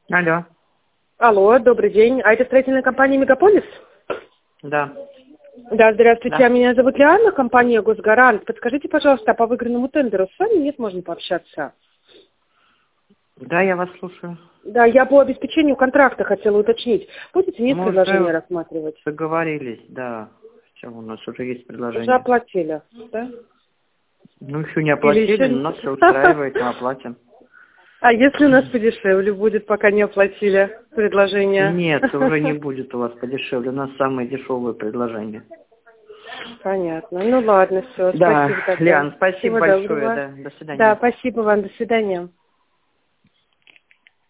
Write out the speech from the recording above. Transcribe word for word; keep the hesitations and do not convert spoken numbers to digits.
Алло. Алло, добрый день. А это строительная компания «Мегаполис»? Да. Да, здравствуйте. Да. А меня зовут Лиана, компания «Госгарант». Подскажите, пожалуйста, а по выигранному тендеру с вами нет, можно пообщаться? Да, я вас слушаю. Да, я по обеспечению контракта хотела уточнить. Будете нет Мы предложения уже рассматривать? договорились, да. Все, у нас уже есть Уже предложение. оплатили, да? Ну, еще не Или оплатили, еще... но нас все устраивает, мы оплатим. А если у нас подешевле будет, пока не оплатили предложение? Нет, уже не будет у вас подешевле. У нас самые дешевые предложения. Понятно. Ну ладно, все. Да, Спасибо тогда. Лиан, спасибо Всего большое, доброго. да. До Да, свидания. спасибо вам. До свидания.